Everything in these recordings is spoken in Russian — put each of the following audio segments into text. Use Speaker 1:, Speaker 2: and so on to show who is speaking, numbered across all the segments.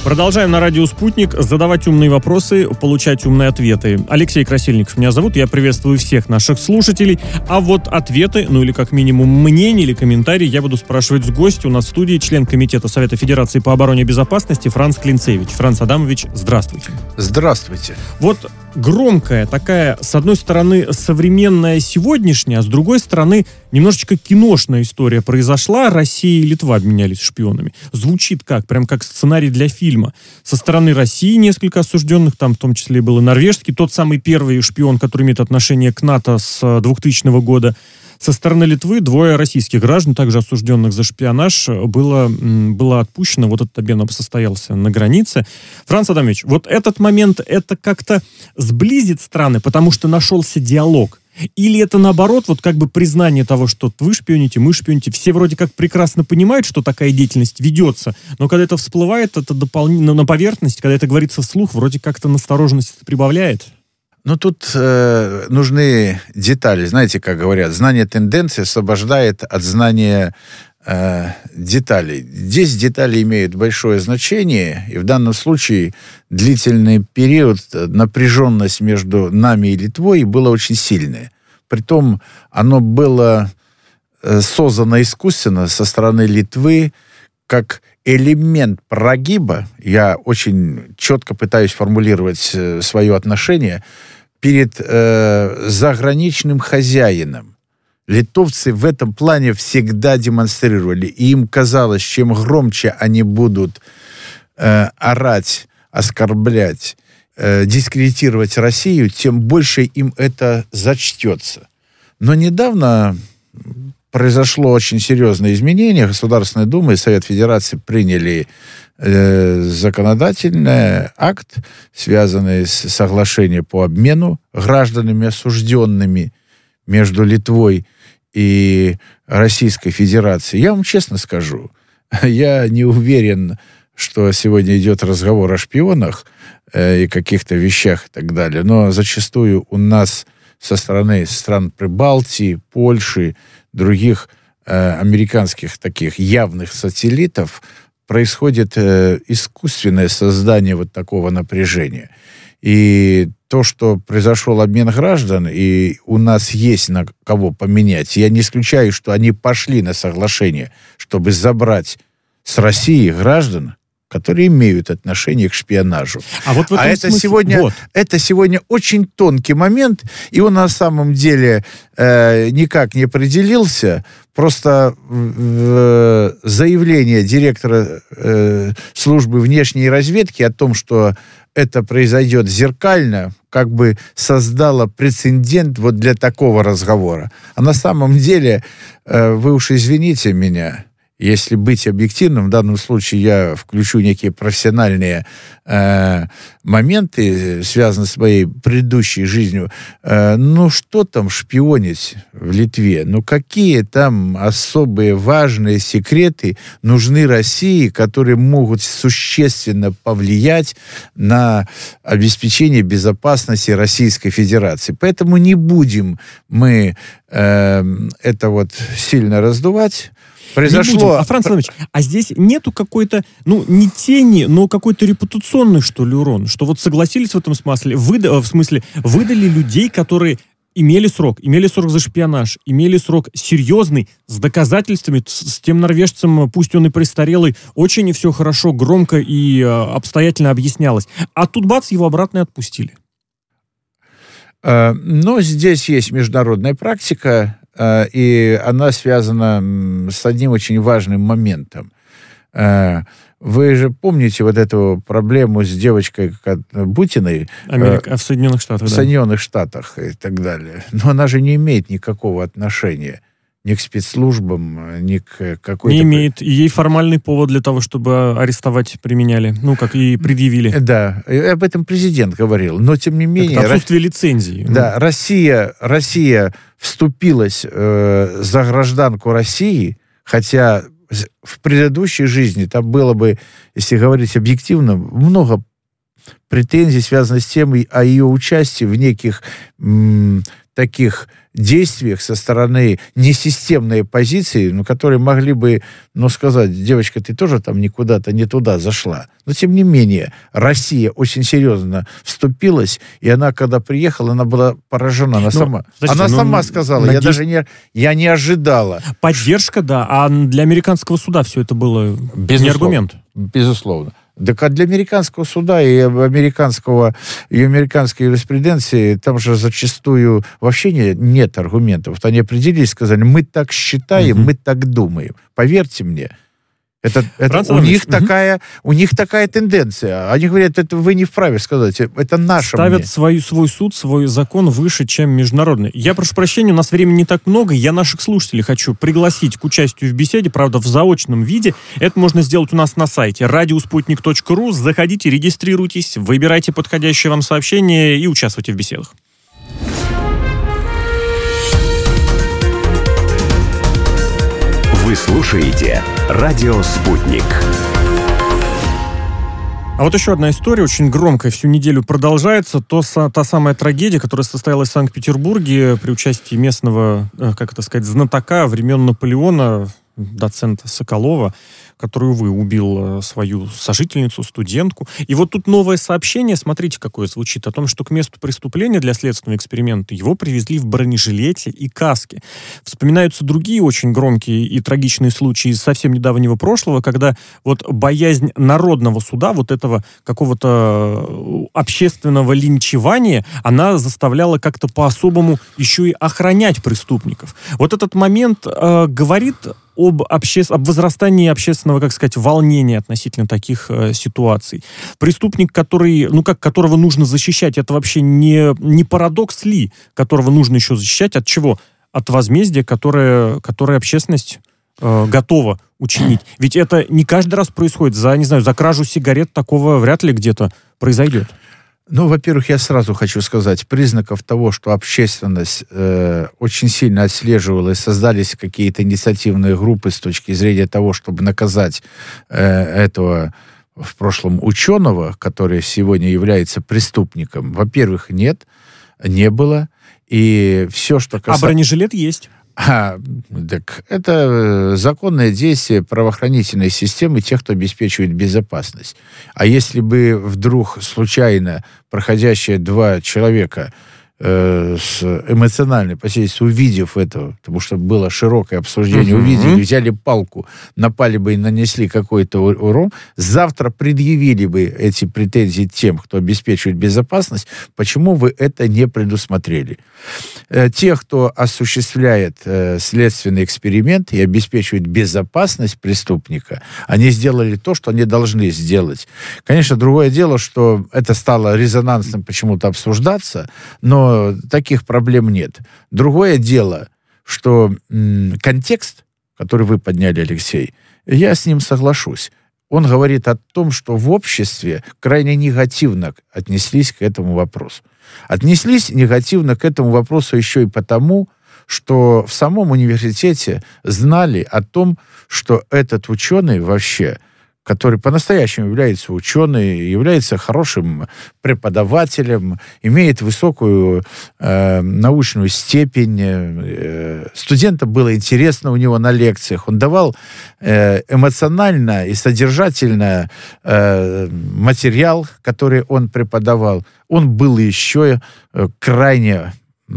Speaker 1: Продолжаем на радио «Спутник» задавать умные вопросы, получать умные ответы. Алексей Красильников меня зовут, я приветствую всех наших слушателей. А вот ответы, ну или как минимум мнения или комментарии я буду спрашивать с гостя. У нас в студии член Комитета Совета Федерации по обороне и безопасности Франц Клинцевич. Франц Адамович, здравствуйте.
Speaker 2: Здравствуйте.
Speaker 1: Вот громкая такая, с одной стороны, современная сегодняшняя, а с другой стороны, немножечко киношная история произошла. Россия и Литва обменялись шпионами. Звучит как? Прям как сценарий для фильма. Со стороны России несколько осужденных, там в том числе был и норвежский, тот самый первый шпион, который имеет отношение к НАТО с 2000 года. Со стороны Литвы 2 российских граждан, также осужденных за шпионаж, было отпущено. Вот этот обмен состоялся на границе. Франц Адамович, вот этот момент, это как-то сблизит страны, потому что нашелся диалог? Или это наоборот, вот как бы признание того, что вы шпионите, мы шпионите, все вроде как прекрасно понимают, что такая деятельность ведется, но когда это всплывает, это на поверхность, когда это говорится вслух, вроде как-то настороженность прибавляет?
Speaker 2: Ну, тут нужны детали. Знаете, как говорят, знание тенденций освобождает от знания деталей. Здесь детали имеют большое значение, и в данном случае длительный период напряженность между нами и Литвой была очень сильная. Притом оно было создано искусственно со стороны Литвы как элемент прогиба. Я очень четко пытаюсь формулировать свое отношение перед заграничным хозяином. Литовцы в этом плане всегда демонстрировали. И им казалось, чем громче они будут орать, оскорблять, дискредитировать Россию, тем больше им это зачтется. Но недавно произошло очень серьезное изменение. Государственная Дума и Совет Федерации приняли законодательный акт, связанный с соглашением по обмену гражданами осужденными между Литвой и Российской Федерацией. Я вам честно скажу, я не уверен, что сегодня идет разговор о шпионах и каких-то вещах и так далее, но зачастую у нас со стороны стран Прибалтии, Польши, других американских таких явных сателлитов происходит искусственное создание вот такого напряжения. И то, что произошел обмен граждан, и у нас есть на кого поменять, я не исключаю, что они пошли на соглашение, чтобы забрать с России граждан, которые имеют отношение к шпионажу. Это сегодня очень тонкий момент, и он на самом деле никак не определился. Просто заявление директора службы внешней разведки о том, что это произойдет зеркально, как бы создало прецедент вот для такого разговора. А на самом деле, вы уж извините меня, если быть объективным, в данном случае я включу некие профессиональные моменты, связанные с моей предыдущей жизнью. Ну, что там шпионить в Литве? Ну, какие там особые важные секреты нужны России, которые могут существенно повлиять на обеспечение безопасности Российской Федерации? Поэтому не будем мы это вот сильно раздувать. Произошло...
Speaker 1: Франц Иванович, а здесь нету какой-то, не тени, но какой-то репутационный, что ли, урон? Что вот согласились в этом смысле, выдали людей, которые имели срок за шпионаж, имели срок серьезный, с доказательствами, с тем норвежцем, пусть он и престарелый, очень все хорошо, громко и обстоятельно объяснялось. А тут бац, его обратно отпустили.
Speaker 2: Но здесь есть международная практика, и она связана с одним очень важным моментом. Вы же помните вот эту проблему с девочкой Бутиной
Speaker 1: в Соединенных Штатах,
Speaker 2: в Соединенных Штатах и так далее. Но она же не имеет никакого отношения ни к спецслужбам, ни к какой-то...
Speaker 1: Не имеет. И ей формальный повод для того, чтобы арестовать применяли. Как и предъявили.
Speaker 2: Да, и об этом президент говорил. Но, тем не менее...
Speaker 1: Это отсутствие лицензии.
Speaker 2: Да, Россия вступилась за гражданку России, хотя в предыдущей жизни там было бы, если говорить объективно, много претензий, связанных с тем о ее участии в неких таких действиях со стороны несистемной позиции, которые могли бы, сказать: девочка, ты тоже там никуда-то не туда зашла. Но, тем не менее, Россия очень серьезно вступилась, и она, когда приехала, она была поражена. Она сама сказала, я не ожидала.
Speaker 1: Поддержка, да. А для американского суда все это было не аргумент?
Speaker 2: Безусловно. Так а для американского суда и американской юриспруденции там же зачастую вообще нет аргументов. Вот они определились, сказали: мы так считаем, мы так думаем. Поверьте мне. У них такая тенденция. Они говорят: это вы не вправе сказать, это наше мнение.
Speaker 1: Ставят свой суд, свой закон выше, чем международный. Я прошу прощения, у нас времени не так много. Я наших слушателей хочу пригласить к участию в беседе, правда, в заочном виде. Это можно сделать у нас на сайте radiosputnik.ru. Заходите, регистрируйтесь, выбирайте подходящее вам сообщение и участвуйте в беседах.
Speaker 3: Вы слушаете «Радио Спутник».
Speaker 1: А вот еще одна история, очень громкая, всю неделю продолжается. Та самая трагедия, которая состоялась в Санкт-Петербурге при участии местного, знатока времен Наполеона, доцента Соколова, который, увы, убил свою сожительницу, студентку. И вот тут новое сообщение, смотрите, какое звучит, о том, что к месту преступления для следственного эксперимента его привезли в бронежилете и каске. Вспоминаются другие очень громкие и трагичные случаи из совсем недавнего прошлого, когда вот боязнь народного суда, вот этого какого-то общественного линчевания, она заставляла как-то по-особому еще и охранять преступников. Вот этот момент говорит об возрастании общественного, волнения относительно таких ситуаций. Преступник, которого нужно защищать, это вообще не парадокс ли, которого нужно еще защищать? От чего? От возмездия, которое общественность готова учинить. Ведь это не каждый раз происходит. За кражу сигарет такого вряд ли где-то произойдет.
Speaker 2: Во-первых, я сразу хочу сказать, признаков того, что общественность очень сильно отслеживала и создались какие-то инициативные группы с точки зрения того, чтобы наказать этого в прошлом ученого, который сегодня является преступником. Во-первых, нет, не было. И все, что касается...
Speaker 1: А бронежилет есть.
Speaker 2: Так это законное действие правоохранительной системы, тех, кто обеспечивает безопасность. А если бы вдруг случайно проходящие два человека с эмоциональной позиции, увидев это, потому что было широкое обсуждение, увидели, взяли палку, напали бы и нанесли какой-то урон, завтра предъявили бы эти претензии тем, кто обеспечивает безопасность, почему вы это не предусмотрели. Те, кто осуществляет следственный эксперимент и обеспечивает безопасность преступника, они сделали то, что они должны сделать. Конечно, другое дело, что это стало резонансным почему-то обсуждаться, но таких проблем нет. Другое дело, что контекст, который вы подняли, Алексей, я с ним соглашусь. Он говорит о том, что в обществе крайне негативно отнеслись к этому вопросу. Отнеслись негативно к этому вопросу еще и потому, что в самом университете знали о том, что этот ученый вообще, который по-настоящему является ученым, является хорошим преподавателем, имеет высокую научную степень. Студентам было интересно у него на лекциях. Он давал эмоционально и содержательно материал, который он преподавал. Он был еще крайне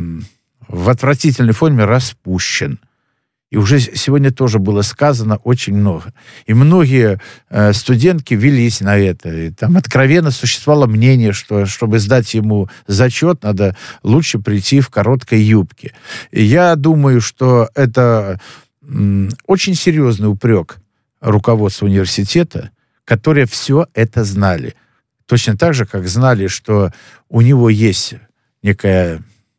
Speaker 2: в отвратительной форме распущен. И уже сегодня тоже было сказано очень много. И многие студентки велись на это. И там откровенно существовало мнение, что, чтобы сдать ему зачет, надо лучше прийти в короткой юбке. И я думаю, что это очень серьезный упрек руководству университета, которые все это знали. Точно так же, как знали, что у него есть некая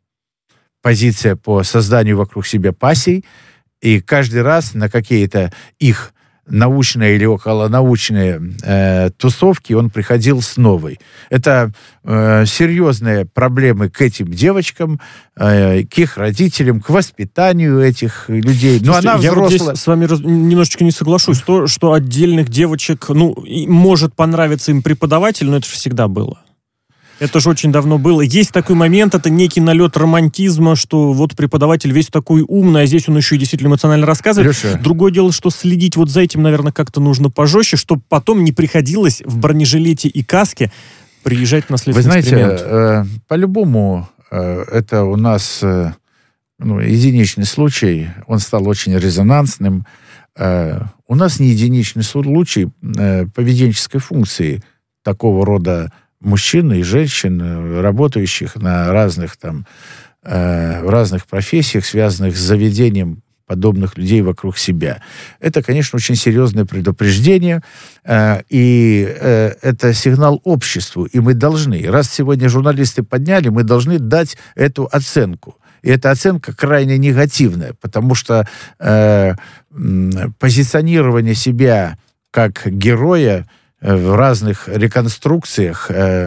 Speaker 2: позиция по созданию вокруг себя пассий, и каждый раз на какие-то их научные или околонаучные тусовки он приходил с новой. Это серьезные проблемы к этим девочкам, к их родителям, к воспитанию этих людей. Но она взрослая.
Speaker 1: Я вот здесь с вами немножечко не соглашусь. То, что отдельных девочек, может понравиться им преподаватель, но это же всегда было. Это же очень давно было. Есть такой момент, это некий налет романтизма, что вот преподаватель весь такой умный, а здесь он еще и действительно эмоционально рассказывает.
Speaker 2: Леша.
Speaker 1: Другое дело, что следить вот за этим, наверное, как-то нужно пожестче, чтобы потом не приходилось в бронежилете и каске приезжать на следственный эксперимент.
Speaker 2: Вы знаете, по-любому это у нас единичный случай, он стал очень резонансным. У нас не единичный случай поведенческой функции такого рода мужчин и женщин, работающих на разных в разных профессиях, связанных с заведением подобных людей вокруг себя. Это, конечно, очень серьезное предупреждение, и это сигнал обществу, и мы должны, раз сегодня журналисты подняли, мы должны дать эту оценку. И эта оценка крайне негативная, потому что позиционирование себя как героя в разных реконструкциях,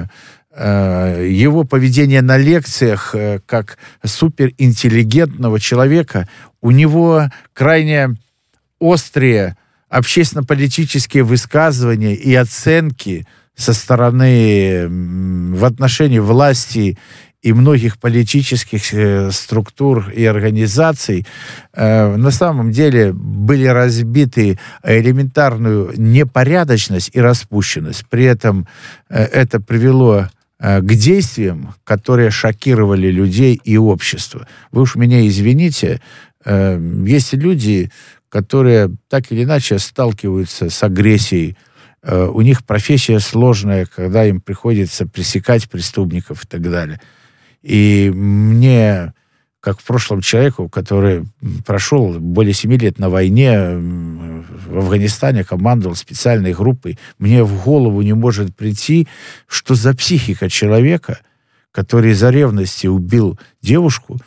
Speaker 2: его поведение на лекциях как суперинтеллигентного человека, у него крайне острые общественно-политические высказывания и оценки со стороны в отношении власти и многих политических структур и организаций на самом деле были разбиты элементарную непорядочность и распущенность. При этом это привело к действиям, которые шокировали людей и общество. Вы уж меня извините, есть люди, которые так или иначе сталкиваются с агрессией. У них профессия сложная, когда им приходится пресекать преступников и так далее. И мне, как в прошлом человеку, который прошел более 7 лет на войне в Афганистане, командовал специальной группой, мне в голову не может прийти, что за психика человека, который из-за ревности убил девушку,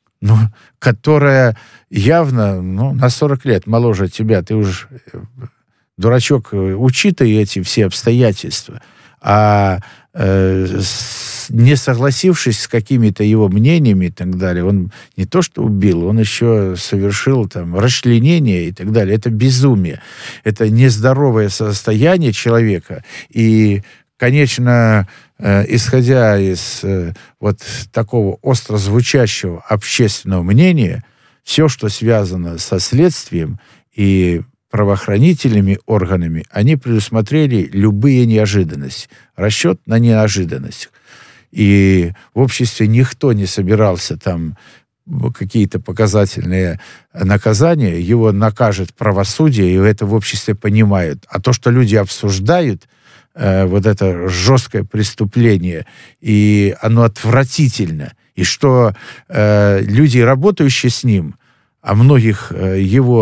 Speaker 2: которая явно на 40 лет моложе тебя. Ты уж, дурачок, учитай эти все обстоятельства. А не согласившись с какими-то его мнениями и так далее, он не то что убил, он еще совершил расчленение и так далее. Это безумие. Это нездоровое состояние человека. И, конечно, исходя из вот такого остро звучащего общественного мнения, все, что связано со следствием и правоохранительными органами, они предусмотрели любые неожиданности. Расчет на неожиданность. И в обществе никто не собирался какие-то показательные наказания, его накажет правосудие, и это в обществе понимают. А то, что люди обсуждают, вот это жесткое преступление, и оно отвратительно, и что люди, работающие с ним, о многом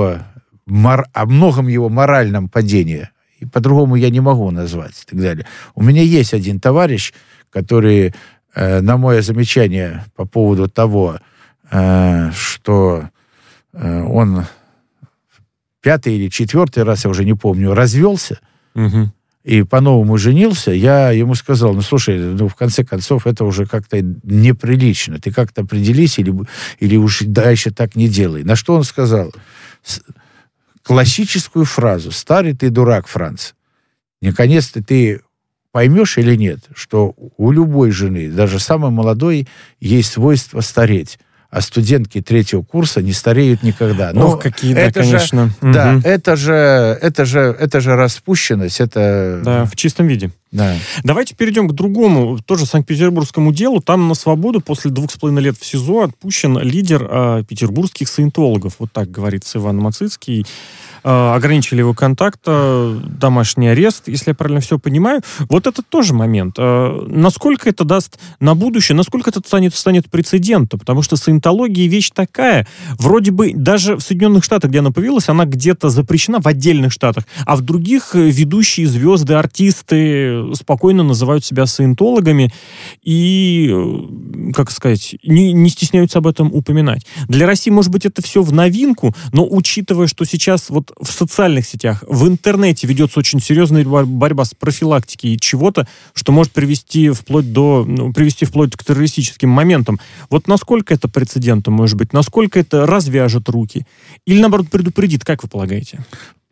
Speaker 2: его моральном падении, и по-другому я не могу назвать, и так далее. У меня есть один товарищ, который на мое замечание по поводу того, что он 5-й или 4-й раз, я уже не помню, развелся, и по-новому женился, я ему сказал, слушай, в конце концов, это уже как-то неприлично, ты как-то определись или уж дальше так не делай. На что он сказал? Классическую фразу: «Старый ты дурак, Франц». Наконец-то ты поймешь или нет, что у любой жены, даже самой молодой, есть свойство стареть. А студентки 3-го курса не стареют никогда.
Speaker 1: Ох, какие, да, конечно.
Speaker 2: Да, это же распущенность, это...
Speaker 1: Да, в чистом виде.
Speaker 2: Да.
Speaker 1: Давайте перейдем к другому, тоже санкт-петербургскому делу. Там на свободу после 2,5 лет в СИЗО отпущен лидер петербургских саентологов. Вот так говорится Иван Мацицкий. Ограничили его контакт, домашний арест, если я правильно все понимаю. Вот это тоже момент. Насколько это даст на будущее, насколько это станет прецедентом? Потому что саентология вещь такая. Вроде бы даже в Соединенных Штатах, где она появилась, она где-то запрещена в отдельных штатах, а в других ведущие звезды, артисты спокойно называют себя саентологами и, как сказать, не стесняются об этом упоминать. Для России, может быть, это все в новинку, но учитывая, что сейчас вот в социальных сетях, в интернете ведется очень серьезная борьба с профилактикой чего-то, что может привести вплоть к террористическим моментам. Вот насколько это прецедентом может быть? Насколько это развяжет руки? Или, наоборот, предупредит? Как вы полагаете?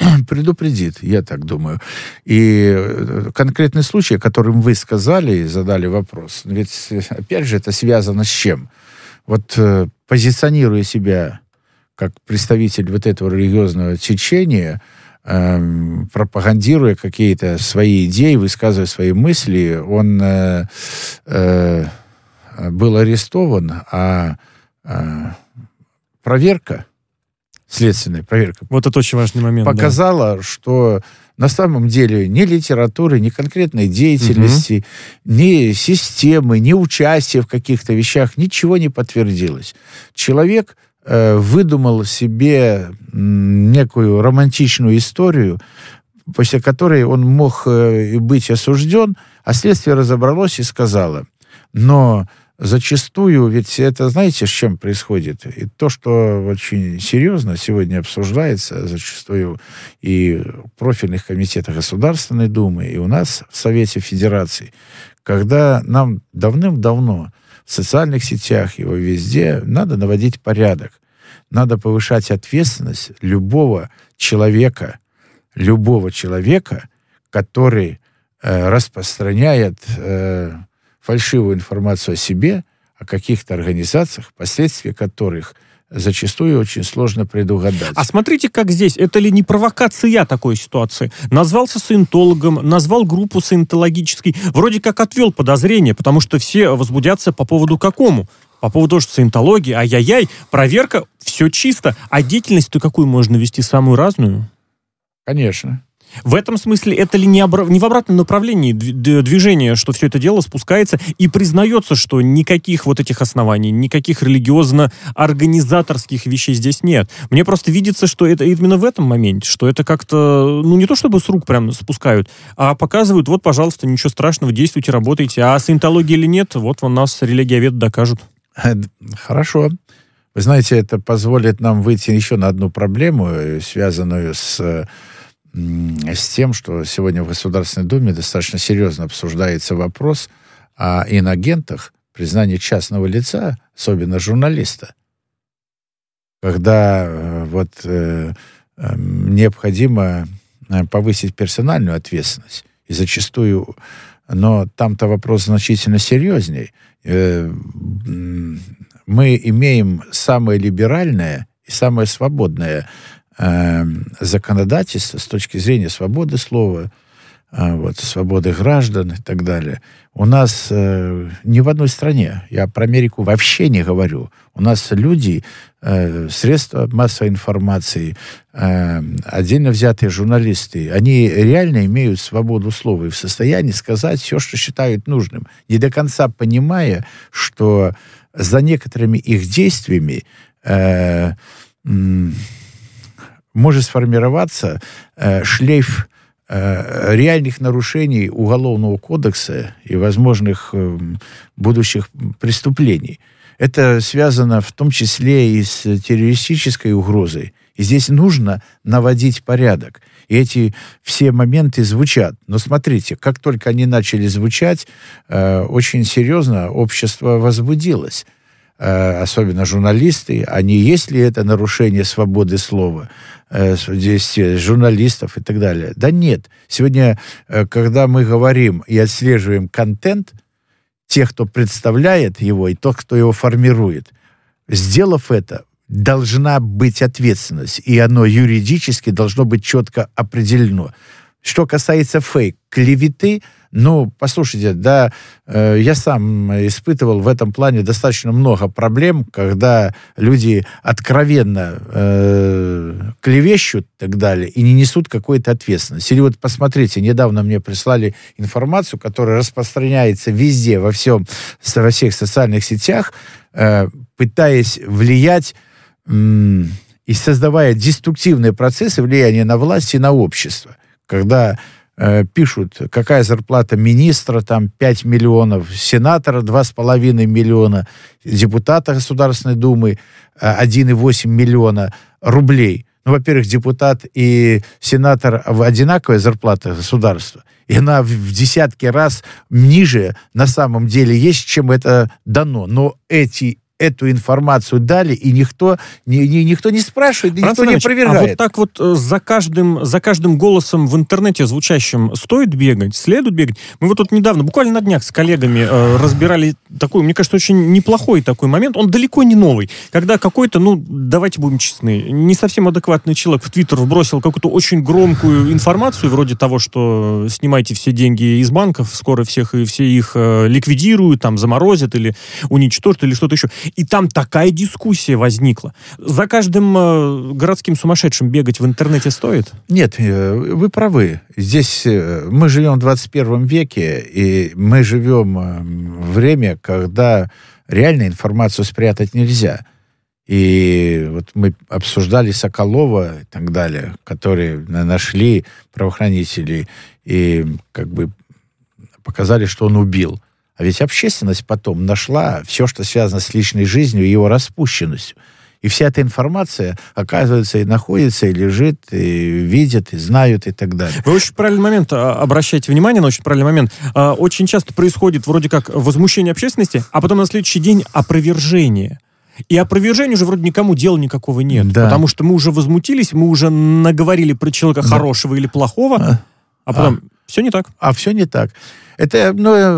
Speaker 2: предупредит, я так думаю. И конкретный случай, о котором вы сказали и задали вопрос, ведь, опять же, это связано с чем? Вот позиционируя себя как представитель вот этого религиозного течения, пропагандируя какие-то свои идеи, высказывая свои мысли, он был арестован, а проверка, следственная проверка,
Speaker 1: вот это очень важный момент,
Speaker 2: показала, что на самом деле ни литературы, ни конкретной деятельности, ни системы, ни участия в каких-то вещах, ничего не подтвердилось. Человек выдумал себе некую романтичную историю, после которой он мог быть осужден, а следствие разобралось и сказало. Но зачастую, ведь это, знаете, с чем происходит? И то, что очень серьезно сегодня обсуждается зачастую и в профильных комитетах Государственной Думы, и у нас в Совете Федерации, когда нам давным-давно в социальных сетях, его везде, надо наводить порядок. Надо повышать ответственность любого человека, который распространяет фальшивую информацию о себе, о каких-то организациях, последствия которых зачастую очень сложно предугадать.
Speaker 1: А смотрите, как здесь. Это ли не провокация такой ситуации? Назвался саентологом, назвал группу саентологической. Вроде как отвел подозрение, потому что все возбудятся по поводу какому? По поводу того, что саентология, ай-яй-яй, проверка, все чисто. А деятельность-то какую можно вести? Самую разную?
Speaker 2: Конечно.
Speaker 1: В этом смысле это ли не в обратном направлении движения, что все это дело спускается и признается, что никаких вот этих оснований, никаких религиозно-организаторских вещей здесь нет. Мне просто видится, что это именно в этом моменте, что это как-то, не то чтобы с рук прям спускают, а показывают, вот, пожалуйста, ничего страшного, действуйте, работайте. А саентология или нет, вот у нас религиоведы докажут.
Speaker 2: Хорошо. Вы знаете, это позволит нам выйти еще на одну проблему, связанную с тем, что сегодня в Государственной Думе достаточно серьезно обсуждается вопрос о инагентах, признании частного лица, особенно журналиста. Когда необходимо повысить персональную ответственность, и зачастую, но там-то вопрос значительно серьезней. Мы имеем самое либеральное и самое свободное законодательство с точки зрения свободы слова, свободы граждан и так далее. У нас ни в одной стране, я про Америку вообще не говорю, у нас люди, средства массовой информации, отдельно взятые журналисты, они реально имеют свободу слова и в состоянии сказать все, что считают нужным, не до конца понимая, что за некоторыми их действиями может сформироваться шлейф реальных нарушений Уголовного кодекса и возможных будущих преступлений. Это связано в том числе и с террористической угрозой. И здесь нужно наводить порядок. И эти все моменты звучат. Но смотрите, как только они начали звучать, очень серьезно общество возбудилось. Особенно журналисты, есть ли это нарушение свободы слова, действия журналистов и так далее? Да нет. Сегодня, когда мы говорим и отслеживаем контент, тех, кто представляет его, и тот, кто его формирует, сделав это, должна быть ответственность, и оно юридически должно быть четко определено. Что касается клеветы, послушайте, я сам испытывал в этом плане достаточно много проблем, когда люди откровенно клевещут и так далее, и не несут какой-то ответственности. Или вот посмотрите, недавно мне прислали информацию, которая распространяется везде, во всех социальных сетях, пытаясь влиять и создавая деструктивные процессы влияния на власть и на общество. Когда пишут, какая зарплата министра, 5 миллионов, сенатора 2,5 миллиона, депутата Государственной Думы 1,8 миллиона рублей. Во-первых, депутат и сенатор одинаковая зарплата государства, и она в десятки раз ниже на самом деле есть, чем это дано. Но эти эту информацию дали, и никто не спрашивает, никто не опровергает.
Speaker 1: А вот так вот за каждым голосом в интернете звучащим стоит бегать, следует бегать? Мы вот тут недавно, буквально на днях с коллегами разбирали такой, мне кажется, очень неплохой такой момент, он далеко не новый, когда какой-то, давайте будем честны, не совсем адекватный человек в Твиттер вбросил какую-то очень громкую информацию, вроде того, что снимайте все деньги из банков, скоро все их ликвидируют, там, заморозят или уничтожат, или что-то еще. И там такая дискуссия возникла. За каждым городским сумасшедшим бегать в интернете стоит?
Speaker 2: Нет, вы правы. Здесь мы живем в 21 веке, и мы живем в время, когда реально информацию спрятать нельзя. И вот мы обсуждали Соколова и так далее, которые нашли правоохранители и как бы показали, что он убил. А ведь общественность потом нашла все, что связано с личной жизнью и его распущенностью. И вся эта информация, оказывается, и находится, и лежит, и видят, и знают, и так далее.
Speaker 1: Вы очень правильный момент обращаете внимание на очень правильный момент. Очень часто происходит вроде как возмущение общественности, а потом на следующий день опровержение. И опровержения уже вроде никому дела никакого нет. Да. Потому что мы уже возмутились, мы уже наговорили про человека хорошего или плохого, а потом все не так. А
Speaker 2: все не так. Это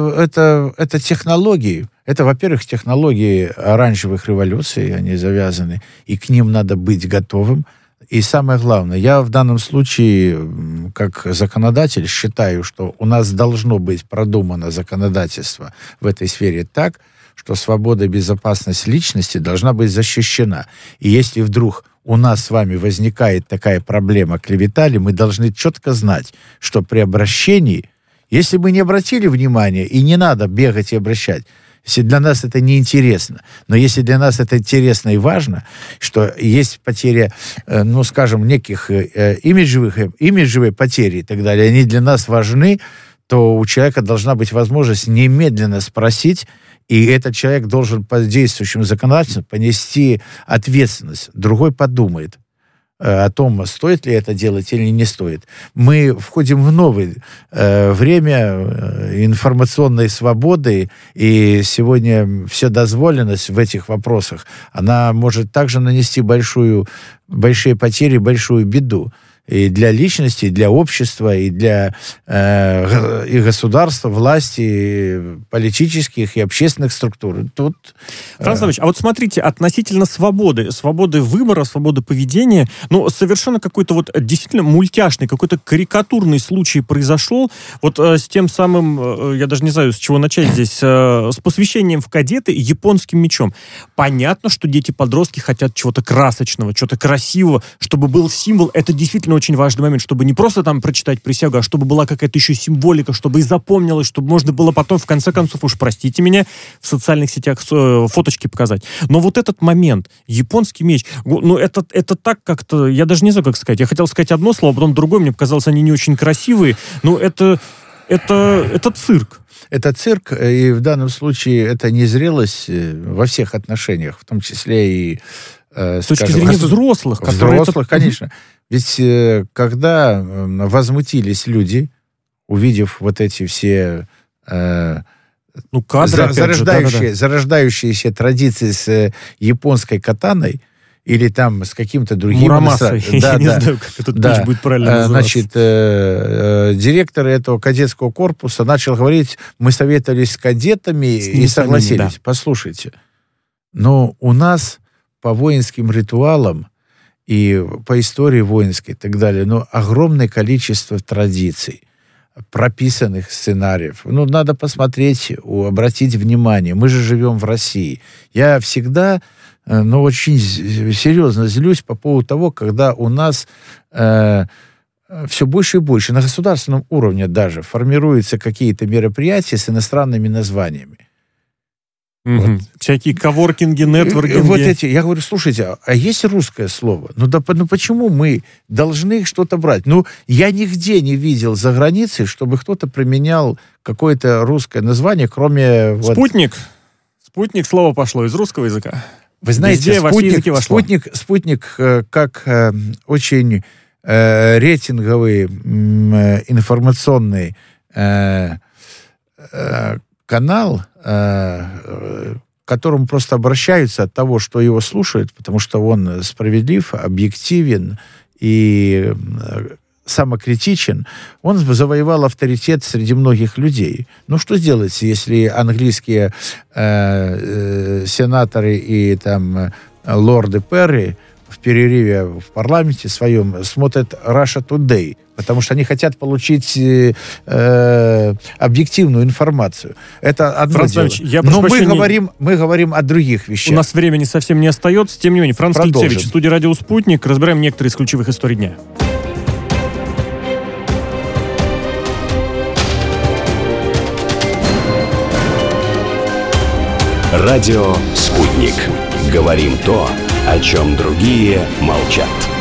Speaker 2: технологии. Это, во-первых, технологии оранжевых революций, они завязаны, и к ним надо быть готовым. И самое главное, я в данном случае, как законодатель, считаю, что у нас должно быть продумано законодательство в этой сфере так, что свобода и безопасность личности должна быть защищена. И если вдруг у нас с вами возникает такая проблема клеветали, мы должны четко знать, что при обращении, если мы не обратили внимания, и не надо бегать и обращать, если для нас это неинтересно, но если для нас это интересно и важно, что есть потеря, скажем, неких имиджевые потери и так далее, они для нас важны, то у человека должна быть возможность немедленно спросить, и этот человек должен по действующему законодательству понести ответственность. Другой подумает о том, стоит ли это делать или не стоит. Мы входим в новое время информационной свободы, и сегодня вседозволенность в этих вопросах, она может также нанести большие потери, большую беду. И для личности, и для общества, и для и государства, власти, и политических и общественных структур. Тут,
Speaker 1: Франц Иванович, а вот смотрите, относительно свободы выбора, свободы поведения, совершенно какой-то вот действительно мультяшный, какой-то карикатурный случай произошел, вот с тем самым, я даже не знаю, с чего начать здесь, с посвящением в кадеты японским мечом. Понятно, что дети-подростки хотят чего-то красочного, чего-то красивого, чтобы был символ, это действительно очень важный момент, чтобы не просто там прочитать присягу, а чтобы была какая-то еще символика, чтобы и запомнилось, чтобы можно было потом, в конце концов, уж простите меня, в социальных сетях фоточки показать. Но вот этот момент, японский меч, это так как-то, я даже не знаю, как сказать. Я хотел сказать одно слово, а потом другое, мне показалось, они не очень красивые, но это цирк.
Speaker 2: Это цирк, и в данном случае это незрелость во всех отношениях, в том числе и
Speaker 1: с точки зрения взрослых.
Speaker 2: Взрослых, конечно. Ведь когда возмутились люди, увидев вот эти все зарождающиеся традиции с японской катаной, или там с каким-то другим...
Speaker 1: Мурамасой. Я не знаю, как этот меч будет правильно называться.
Speaker 2: Значит, директор этого кадетского корпуса начал говорить, мы советовались с кадетами и согласились. Да. Послушайте, но у нас по воинским ритуалам и по истории воинской и так далее, огромное количество традиций, прописанных сценариев. Надо посмотреть, обратить внимание. Мы же живем в России. Я всегда, очень серьезно злюсь по поводу того, когда у нас все больше и больше, на государственном уровне даже, формируются какие-то мероприятия с иностранными названиями.
Speaker 1: Вот. Всякие коворкинги, нетворкинги.
Speaker 2: Вот эти, я говорю, слушайте, а есть русское слово? почему мы должны что-то брать? Я нигде не видел за границей, чтобы кто-то применял какое-то русское название, кроме...
Speaker 1: Спутник. Спутник слово пошло из русского языка.
Speaker 2: Вы знаете, спутник как очень рейтинговый информационный канал, к которому просто обращаются от того, что его слушают, потому что он справедлив, объективен и самокритичен, он завоевал авторитет среди многих людей. Ну, что сделать, если английские сенаторы и там лорды Перри в перерыве в парламенте своем смотрят Russia Today, потому что они хотят получить объективную информацию. Это одно
Speaker 1: Франц
Speaker 2: дело.
Speaker 1: Иванович,
Speaker 2: Но мы говорим о других вещах.
Speaker 1: У нас времени совсем не остается. Тем не менее, Франц
Speaker 2: Продолжим.
Speaker 1: Клицевич, студия «Радио Спутник». Разбираем некоторые из ключевых историй дня.
Speaker 3: Радио «Спутник». Говорим то, о чем другие молчат.